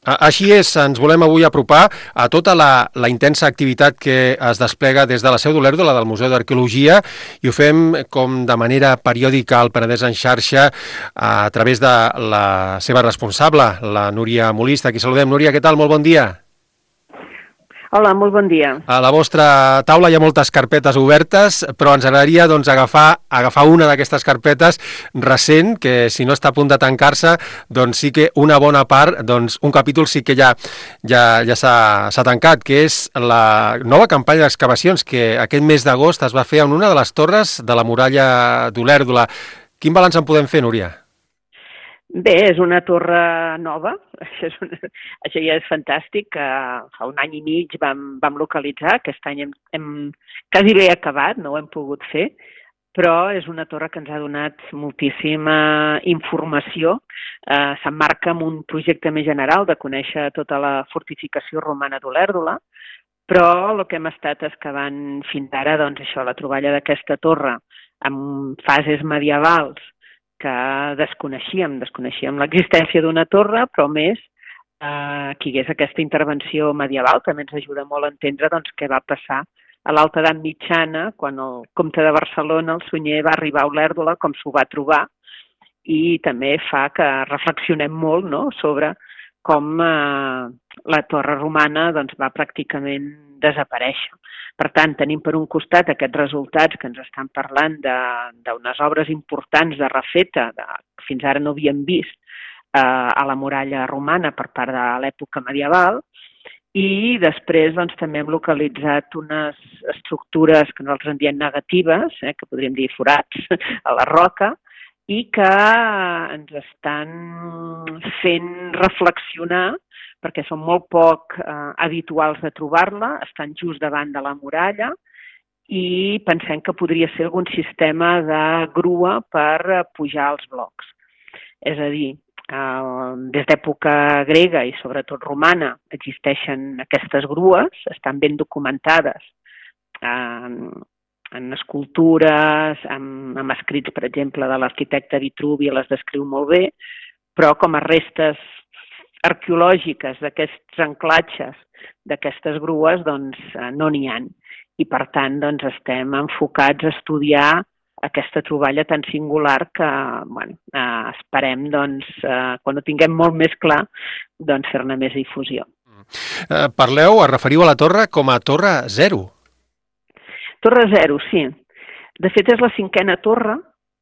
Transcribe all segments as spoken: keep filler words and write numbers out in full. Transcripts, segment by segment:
Així és, ens volem avui apropar a tota la, la intensa activitat que es desplega des de la Seu d'Olèrdola, del Museu d'Arqueologia, i ho fem com de manera periòdica al Penedès en xarxa a través de la seva responsable, la Núria Molist. Aquí saludem. Núria, què tal? Molt bon dia. Hola, molt bon dia. A la vostra taula hi ha moltes carpetes obertes, però ens agradaria doncs, agafar, agafar una d'aquestes carpetes recent, que si no està a punt de tancar-se, doncs sí que una bona part, doncs un capítol sí que ja, ja, ja s'ha tancat, que és la nova campanya d'excavacions que aquest mes d'agost es va fer en una de les torres de la muralla d'Olèrdola. Quin balanç en podem fer, Núria? Bé, és una torre nova, això, és una, això ja és fantàstic, que fa un any i mig vam, vam localitzar, aquest any hem, hem quasi bé acabat, no ho hem pogut fer, però és una torre que ens ha donat moltíssima informació, eh, s'emmarca en un projecte més general de conèixer tota la fortificació romana d'Olèrdola, però el que hem estat excavant fins ara, doncs això, la troballa d'aquesta torre amb fases medievals, que desconeixíem, desconeixíem l'existència d'una torre, però més eh, que hi hagués aquesta intervenció medieval, que també ens ajuda molt a entendre doncs, què va passar a l'alta edat mitjana, quan el comte de Barcelona, el Sunyer, va arribar a Olèrdola, com s'ho va trobar, i també fa que reflexionem molt, no?, sobre com eh, la torre romana doncs, va pràcticament desaparèixer. Per tant, tenim per un costat aquests resultats que ens estan parlant d'unes obres importants de refeta que fins ara no havíem vist eh, a la muralla romana per part de l'època medieval, i després doncs, també hem localitzat unes estructures que nosaltres en diem negatives, eh, que podríem dir forats a la roca, i que ens estan fent reflexionar perquè són molt poc eh, habituals de trobar-la, estan just davant de la muralla i pensem que podria ser algun sistema de grua per pujar als blocs. És a dir, eh, des d'època grega i sobretot romana existeixen aquestes grues, estan ben documentades eh, en escultures, en, en escrits, per exemple, de l'arquitecte Vitruvi, les descriu molt bé, però com a restes arqueològiques d'aquests anclatges d'aquestes grues doncs no n'hi ha. I per tant doncs, estem enfocats a estudiar aquesta troballa tan singular que bueno, eh, esperem doncs, eh, quan ho tinguem molt més clar doncs, fer-ne més difusió. Eh, parleu, es referiu a la torre com a Torre Zero. Torre Zero, sí. De fet és la cinquena torre.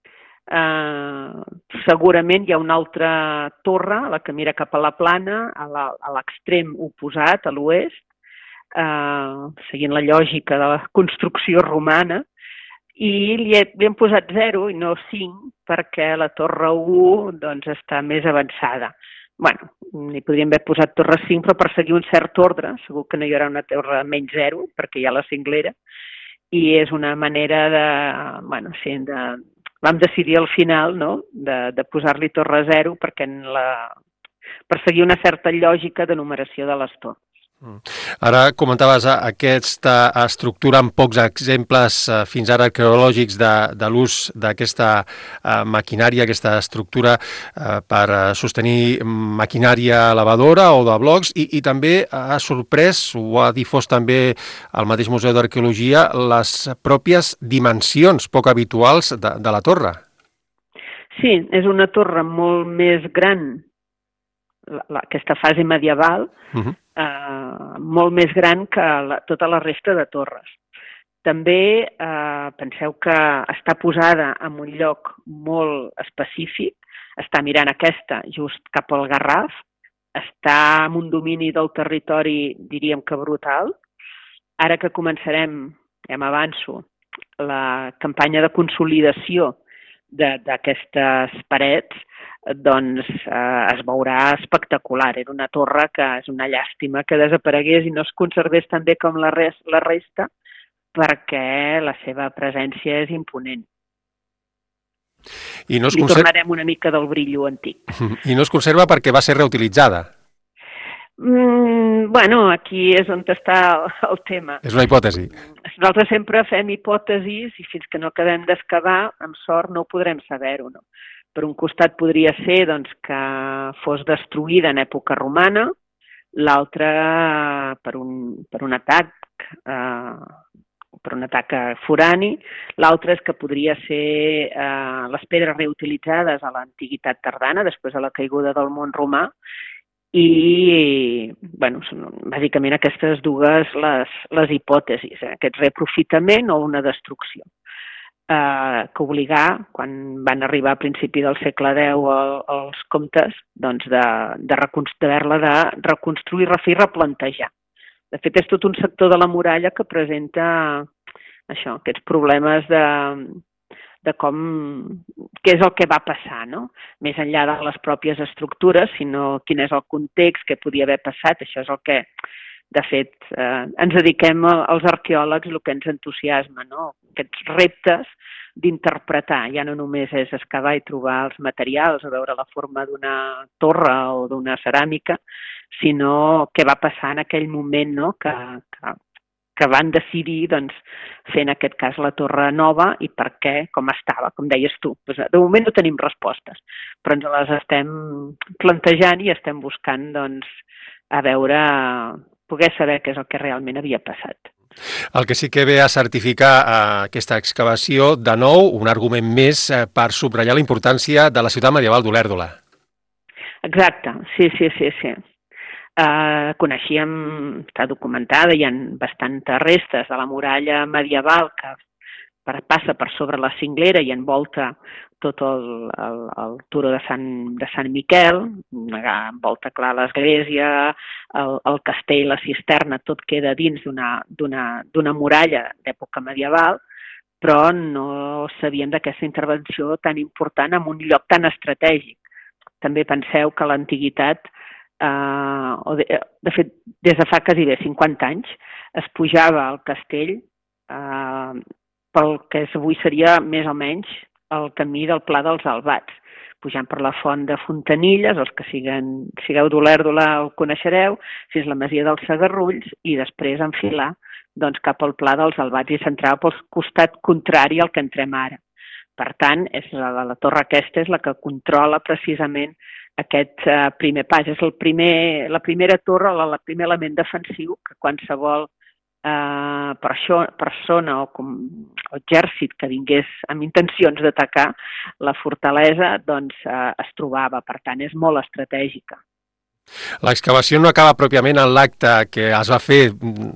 Uh, segurament hi ha una altra torre, la que mira cap a la plana, a l'extrem oposat, a l'oest, uh, seguint la lògica de la construcció romana, i li, he, li hem posat zero i no cinc perquè la torre u doncs, està més avançada. Bueno, hi podríem haver posat torre cinc, però per seguir un cert ordre, segur que no hi haurà una torre menys zero, perquè hi ha la cinglera, i és una manera de, bueno, sí, de vam decidir al final no? de, de posar-li torre zero perquè en la, per seguir una certa lògica de numeració de les torres. Ara comentaves aquesta estructura amb pocs exemples fins ara arqueològics de, de l'ús d'aquesta maquinària, aquesta estructura per sostenir maquinària elevadora o de blocs, i, i també ha sorprès, ho ha difós també el mateix Museu d'Arqueologia, les pròpies dimensions poc habituals de, de la torre. Sí, és una torre molt més gran, la, la, aquesta fase medieval, uh-huh. Uh, molt més gran que la, tota la resta de torres. També uh, penseu que està posada en un lloc molt específic, està mirant aquesta just cap al Garraf, està en un domini del territori, diríem que brutal. Ara que començarem, ja m'avanço, la campanya de consolidació d'aquestes parets, doncs eh, es veurà espectacular. Era una torre que és una llàstima que desaparegués i no es conservés tan bé com la, res, la resta perquè la seva presència és imponent. I no es Li conserva... tornarem una mica del brillo antic. I no es conserva perquè va ser reutilitzada. Mm, bueno, aquí és on està el, el tema. És una hipòtesi. Nosaltres sempre fem hipòtesis i fins que no acabem d'excavar, amb sort no ho podrem saber-ho, no? Per un costat podria ser doncs, que fos destruïda en època romana, l'altre per, un, per un atac eh, per un atac forani, l'altre és que podria ser eh, les pedres reutilitzades a l'antiguitat tardana, després de la caiguda del món romà, i bueno, són bàsicament aquestes dues les, les hipòtesis, eh? Aquest reaprofitament o una destrucció. Eh, que obligar, quan van arribar a principi del segle deu els comtes, doncs de, de haver-la de reconstruir, refer i replantejar. De fet, és tot un sector de la muralla que presenta això, aquests problemes de, de com, què és el que va passar, no? Més enllà de les pròpies estructures, sinó quin és el context, què podia haver passat. Això és el que, de fet, eh, ens dediquem als arqueòlegs, el que ens entusiasma, no? Aquests reptes d'interpretar, ja no només és excavar i trobar els materials o veure la forma d'una torre o d'una ceràmica, sinó què va passar en aquell moment, no? que, que, que van decidir doncs, fer en aquest cas la torre nova i per què, com estava, com deies tu. De moment no tenim respostes, però ens les estem plantejant i estem buscant doncs, a veure, poder saber què és el que realment havia passat. El que sí que ve a certificar eh, aquesta excavació, de nou, un argument més eh, per subratllar la importància de la ciutat medieval d'Olèrdola. Exacte, sí, sí, sí, sí. Eh, coneixíem, està documentada, hi ha bastantes restes de la muralla medieval que per, passa per sobre la cinglera i envolta tot el, el, el turó de Sant, de Sant Miquel, envolta clar l'església, el, el castell, la cisterna, tot queda dins d'una muralla d'època medieval, però no sabíem d'aquesta intervenció tan important en un lloc tan estratègic. També penseu que l'antiguitat, eh, o de, de fet, des de fa quasi bé cinquanta anys, es pujava al castell eh, pel que avui seria més o menys el camí del Pla dels Albats, pujant per la font de Fontanilles, els que siguen, sigueu d'Olèrdola ho coneixereu, fins a la masia dels Segarrulls i després enfilar doncs, cap al Pla dels Albats i s'entrava pel costat contrari al que entrem ara. Per tant, és la, la torre aquesta és la que controla precisament aquest uh, primer pas. És el primer, la primera torre, el primer element defensiu que qualsevol Uh, per això, persona o, com, o exèrcit que vingués amb intencions d'atacar la fortalesa doncs, uh, es trobava. Per tant, és molt estratègica. L'excavació no acaba pròpiament en l'acte que es va fer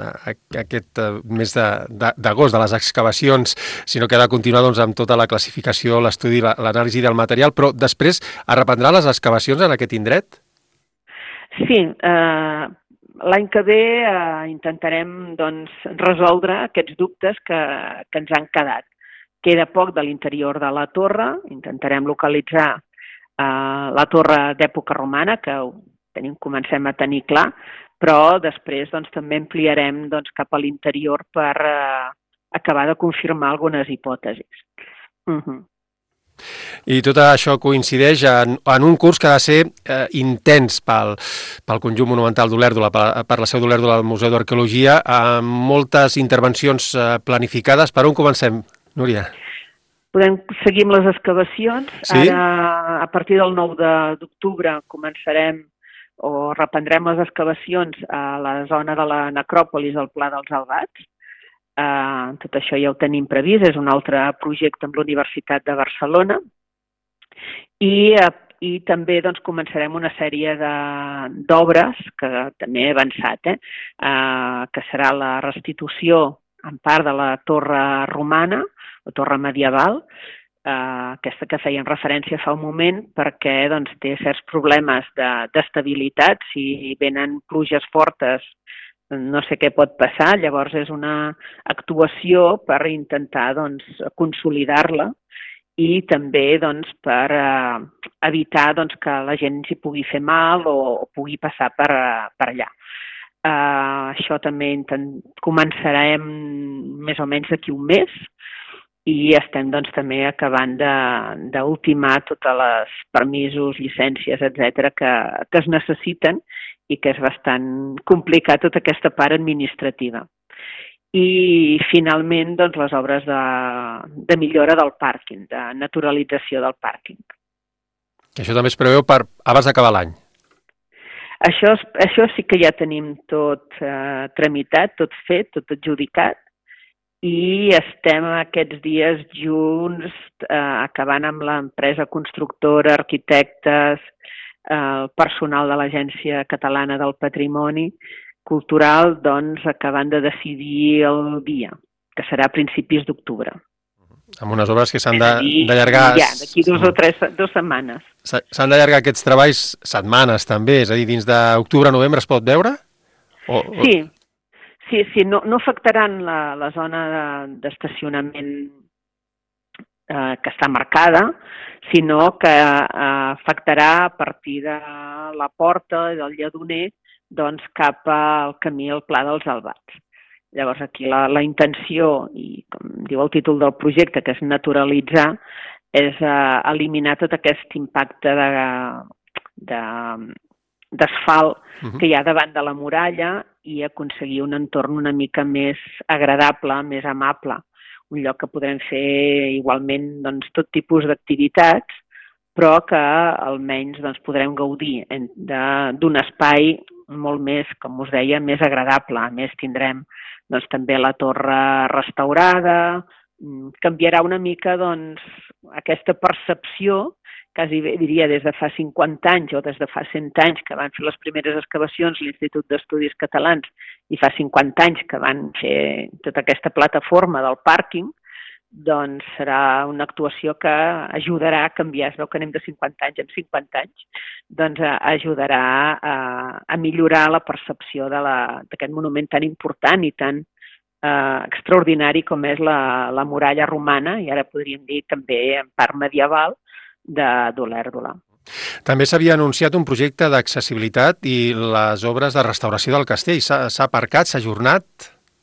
aquest mes d'agost de les excavacions, sinó que ha de continuar doncs, amb tota la classificació, l'estudi, l'anàlisi del material, però després es reprendran les excavacions en aquest indret? Sí, eh... l'any que ve eh, intentarem doncs, resoldre aquests dubtes que, que ens han quedat. Queda poc de l'interior de la torre, intentarem localitzar eh, la torre d'època romana, que ho tenim, comencem a tenir clar, però després doncs, també ampliarem doncs, cap a l'interior per eh, acabar de confirmar algunes hipòtesis. Uh-huh. I tot això coincideix en, en un curs que ha de ser eh, intens pel, pel conjunt monumental d'Olèrdola, per, per la seu d'Olèrdola del Museu d'Arqueologia, amb moltes intervencions eh, planificades. Per on comencem, Núria? Podem seguir amb les excavacions. Sí? Ara, a partir del nou d'octubre, començarem o reprendrem les excavacions a la zona de la necròpolis del Pla dels Albats. Uh, tot això ja ho tenim previst, és un altre projecte amb la Universitat de Barcelona i, uh, i també doncs, començarem una sèrie d'obres que també he avançat, eh? uh, que serà la restitució en part de la torre romana, la torre medieval, uh, aquesta que feien referència fa un moment, perquè doncs, té certs problemes d'estabilitat, de, si venen pluges fortes no sé què pot passar, llavors és una actuació per intentar doncs, consolidar-la i també doncs, per eh, evitar doncs, que la gent s'hi pugui fer mal o, o pugui passar per, per allà. Uh, això també intent... començarem més o menys d'aquí un mes i estem doncs, també acabant d'ultimar totes les permisos, llicències, etcètera que, que es necessiten i que és bastant complicat tota aquesta part administrativa. I finalment doncs, les obres de, de millora del pàrquing, de naturalització del pàrquing. Això també es preveu per abans d'acabar l'any? Això, això sí que ja tenim tot eh, tramitat, tot fet, tot adjudicat, i estem aquests dies junts eh, acabant amb l'empresa constructora, arquitectes, eh, el personal de l'Agència Catalana del Patrimoni Cultural, doncs acabant de decidir el dia, que serà a principis d'octubre. Amb unes obres que s'han d'allargar... Ja, d'aquí dos o tres dues setmanes. S'han d'allargar aquests treballs setmanes també, és a dir, dins d'octubre-novembre es pot veure? O... Sí, sí, sí, no, no afectaran la, la zona d'estacionament eh, que està marcada, sinó que eh, afectarà a partir de la porta del Lledoner doncs, cap al camí al Pla dels Albats. Llavors, aquí la, la intenció, i com diu el títol del projecte, que és naturalitzar, és eh, eliminar tot aquest impacte de, de, d'asfalt uh-huh. que hi ha davant de la muralla i aconseguir un entorn una mica més agradable, més amable. Un lloc que podrem fer igualment doncs, tot tipus d'activitats, però que almenys doncs, podrem gaudir d'un espai molt més, com us deia, més agradable. A més, tindrem doncs, també la torre restaurada, canviarà una mica doncs, aquesta percepció, quasi bé diria des de fa cinquanta anys o des de fa cent anys que van fer les primeres excavacions l'Institut d'Estudis Catalans i fa cinquanta anys que van fer tota aquesta plataforma del pàrquing, doncs serà una actuació que ajudarà a canviar, es veu que anem de cinquanta anys en cinquanta anys, doncs ajudarà a, a millorar la percepció d'aquest monument tan important i tan eh, extraordinari com és la, la muralla romana, i ara podríem dir també en part medieval, d'Olèrdola. També s'havia anunciat un projecte d'accessibilitat i les obres de restauració del castell. S'ha aparcat, s'ha ajornat?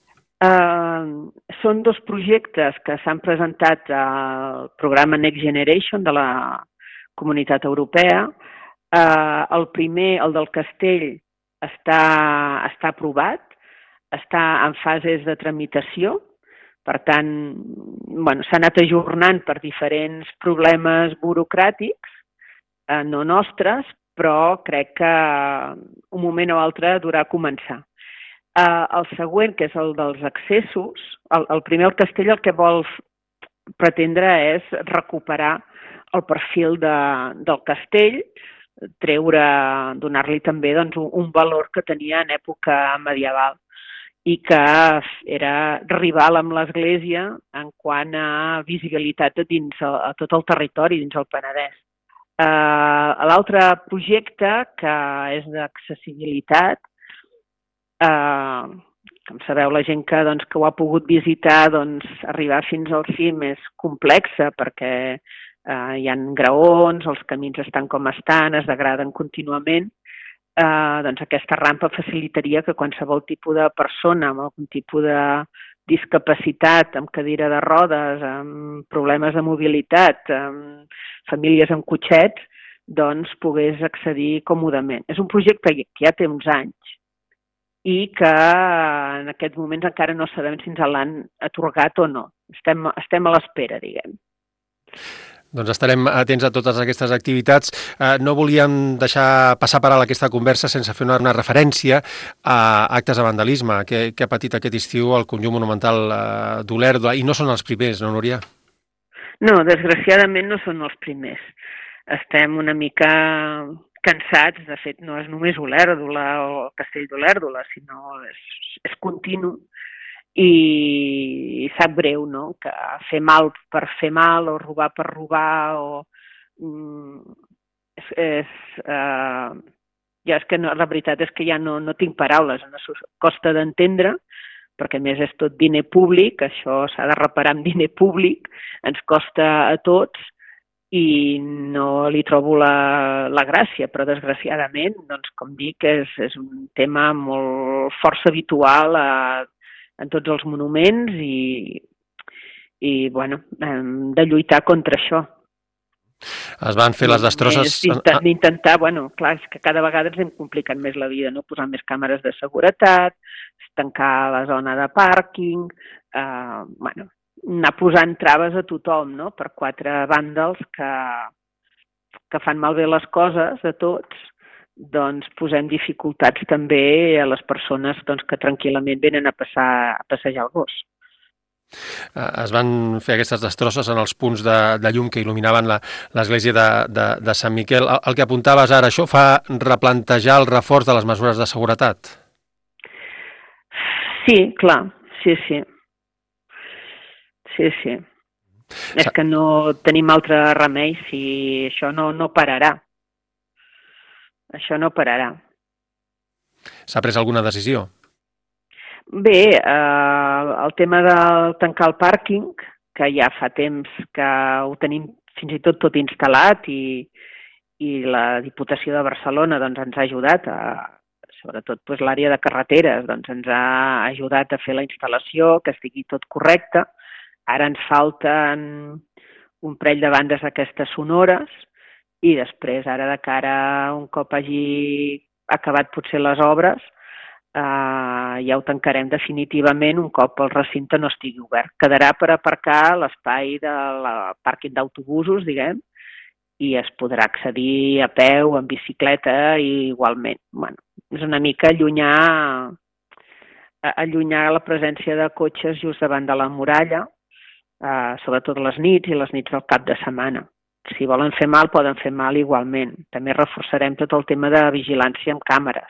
Uh, són dos projectes que s'han presentat al programa Next Generation de la Comunitat Europea. Uh, el primer, el del castell, està, està aprovat, està en fases de tramitació. Per tant, bueno, s'ha anat ajornant per diferents problemes burocràtics, eh, no nostres, però crec que un moment o altre durà a començar. Eh, el següent, que és el dels accessos, el, el primer, el castell, el que vol pretendre és recuperar el perfil de, del castell, treure, donar-li també doncs, un, un valor que tenia en època medieval i que era rival amb l'Església en quant a visibilitat dins el, a tot el territori, dins el Penedès. Uh, L'altre projecte, que és d'accessibilitat, uh, com sabeu, la gent que, doncs, que ho ha pogut visitar, doncs, arribar fins al cim és complexa perquè uh, hi ha graons, els camins estan com estan, es degraden contínuament. Uh, doncs aquesta rampa facilitaria que qualsevol tipus de persona amb algun tipus de discapacitat, amb cadira de rodes, amb problemes de mobilitat, amb famílies amb cotxets, doncs pogués accedir còmodament. És un projecte que ja té uns anys i que en aquests moments encara no sabem si ens l'han atorgat o no. Estem, estem a l'espera, diguem. Doncs estarem atents a totes aquestes activitats. Eh, no volíem deixar passar per alt aquesta conversa sense fer una, una referència a actes de vandalisme que, que ha patit aquest estiu el conjunt monumental eh, d'Olèrdola, i no són els primers, no, Núria? No, desgraciadament no són els primers. Estem una mica cansats, de fet no és només Olèrdola o el castell d'Olèrdola, sinó és, és continu. I sap greu, no?, que fer mal per fer mal o robar per robar o... Mm, és, és, eh, ja és que no, la veritat és que ja no, no tinc paraules, no costa d'entendre, perquè a més és tot diner públic, això s'ha de reparar amb diner públic, ens costa a tots i no li trobo la, la gràcia, però desgraciadament, doncs com dic, és, és un tema molt força habitual a en tots els monuments i, i bueno, hem de lluitar contra això. Es van fer les destrosses... D'intentar, bueno, clar, és que cada vegada ens hem complicat més la vida, no? Posar més càmeres de seguretat, tancar la zona de pàrquing, eh, bueno, anar posant traves a tothom, no?, per quatre vàndals que, que fan malbé les coses de tots, doncs posem dificultats també a les persones doncs, que tranquil·lament venen a, passar, a passejar el gos. Es van fer aquestes destrosses en els punts de, de llum que il·luminaven l'església de, de, de Sant Miquel. El, el que apuntaves ara, això fa replantejar el reforç de les mesures de seguretat? Sí, clar, sí, sí. Sí, sí. És que no tenim altre remei si això no, no pararà. Això no pararà. S'ha pres alguna decisió? Bé, eh, el tema de tancar el pàrquing, que ja fa temps que ho tenim fins i tot tot instal·lat i, i la Diputació de Barcelona doncs, ens ha ajudat, a, sobretot doncs, l'àrea de carreteres, doncs, ens ha ajudat a fer la instal·lació, que estigui tot correcte. Ara ens falten un parell de bandes aquestes sonores i després, ara de cara, un cop hagi acabat potser les obres, eh, ja ho tancarem definitivament un cop el recinte no estigui obert. Quedarà per aparcar l'espai del pàrquing d'autobusos, diguem, i es podrà accedir a peu, en bicicleta i igualment. Bueno, és una mica allunyar, allunyar la presència de cotxes just davant de la muralla, Uh, sobretot les nits i les nits del cap de setmana. Si volen fer mal, poden fer mal igualment. També reforçarem tot el tema de vigilància amb càmeres.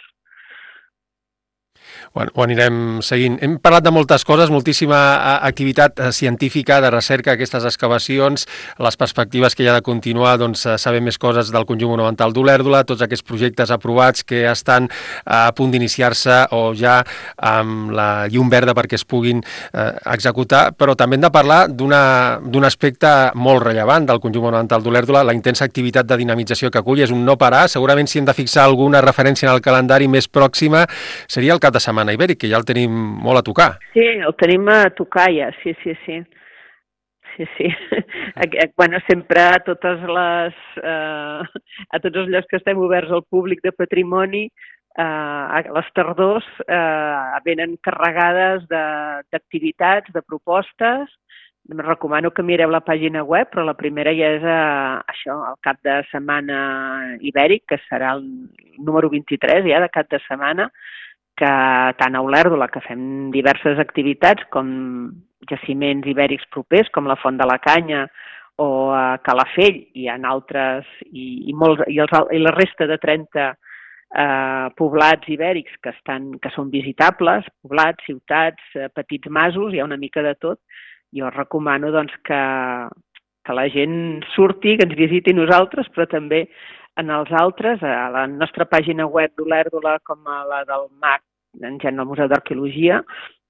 Ho, ho anirem seguint. Hem parlat de moltes coses, moltíssima activitat científica, de recerca, aquestes excavacions, les perspectives que hi ha de continuar, doncs saber més coses del conjunt monumental d'Olèrdola, tots aquests projectes aprovats que estan a punt d'iniciar-se o ja amb la llum verda perquè es puguin eh, executar, però també hem de parlar d'un aspecte molt rellevant del conjunt monumental d'Olèrdola, la intensa activitat de dinamització que acull, és un no parar. Segurament si hem de fixar alguna referència en el calendari més pròxima seria el cap de setmana ibèric, que ja el tenim molt a tocar. Sí, el tenim a tocar ja, sí, sí, sí. Sí, sí. Bueno, sempre a totes les, eh, a tots els llocs que estem oberts al públic de patrimoni, eh, a les tardors eh, venen carregades d'activitats, de, de propostes. Em recomano que mireu la pàgina web, però la primera ja és eh, això, el cap de setmana ibèric, que serà el número vint-i-tres ja de cap de setmana, que tant a Olèrdola, que fem diverses activitats com jaciments ibèrics propers, com la Font de la Canya o a Calafell, i en altres, i, i, molts, i, els, i la resta de trenta eh, poblats ibèrics que, estan, que són visitables, poblats, ciutats, eh, petits masos, hi ha una mica de tot. Jo recomano doncs, que, que la gent surti, que ens visiti nosaltres, però també en els altres, a la nostra pàgina web d'Olèrdola com a la del M A C, en gent del Museu d'Arqueologia,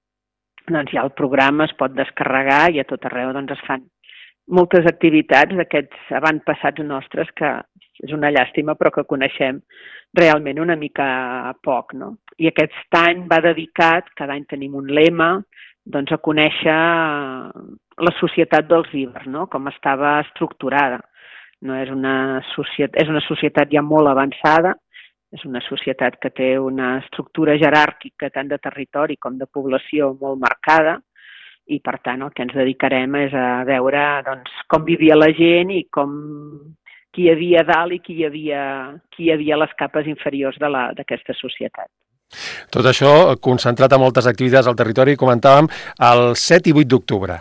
doncs ja el programa es pot descarregar i a tot arreu doncs, es fan moltes activitats d'aquests avantpassats nostres que és una llàstima però que coneixem realment una mica poc, no? I aquest any va dedicat, cada any tenim un lema, doncs a conèixer la societat dels ibers, no? Com estava estructurada. No és una societat, és una societat ja molt avançada, és una societat que té una estructura jeràrquica tant de territori com de població molt marcada i, per tant, el que ens dedicarem és a veure doncs, com vivia la gent i com qui hi havia dalt i qui hi havia, qui hi havia a les capes inferiors d'aquesta societat. Tot això concentrat a moltes activitats al territori, comentàvem, el set i vuit d'octubre.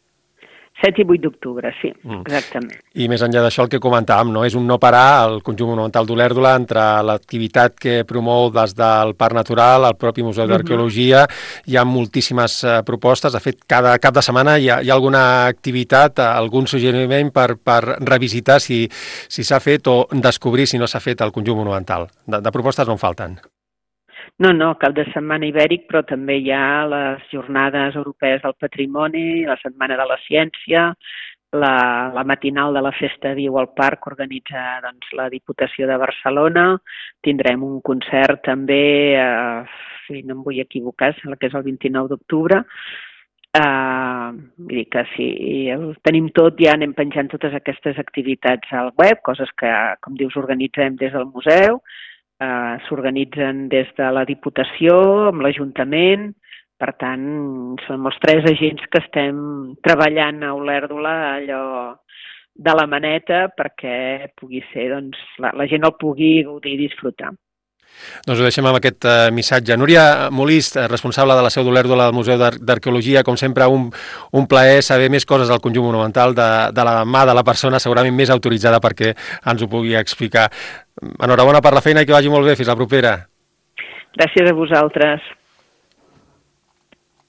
set i vuit d'octubre, sí, exactament. I més enllà d'això el que comentàvem, no? És un no parar al conjunt monumental d'Olèrdola entre l'activitat que promou des del Parc Natural, el propi Museu d'Arqueologia, uh-huh. Hi ha moltíssimes uh, propostes, de fet cada cap de setmana hi ha, hi ha alguna activitat, algun suggeriment per, per revisitar si si s'ha fet o descobrir si no s'ha fet el conjunt monumental. De, de propostes no en falten. No, no, cap de setmana ibèric, però també hi ha les jornades europees del patrimoni, la setmana de la ciència, la, la matinal de la Festa Viu al Parc que organitza doncs, la Diputació de Barcelona. Tindrem un concert també, eh, si no em vull equivocar, sembla que és el vint-i-nou d'octubre. Eh, vull dir que sí, tenim tot, ja anem penjant totes aquestes activitats al web, coses que, com dius, organitzem des del museu. Uh, s'organitzen des de la Diputació, amb l'Ajuntament, per tant, som els tres agents que estem treballant a Olèrdola allò de la maneta perquè pugui ser, doncs, la, la gent el pugui gaudir i disfrutar. Doncs ho deixem amb aquest uh, missatge. Núria Molist, responsable de la seu d'Olèrdola del Museu d'Arqueologia, com sempre un, un plaer saber més coses del conjunt monumental de, de la mà de la persona segurament més autoritzada perquè ens ho pugui explicar. Enhorabona per la feina i que vagi molt bé. Fins la propera. Gràcies a vosaltres.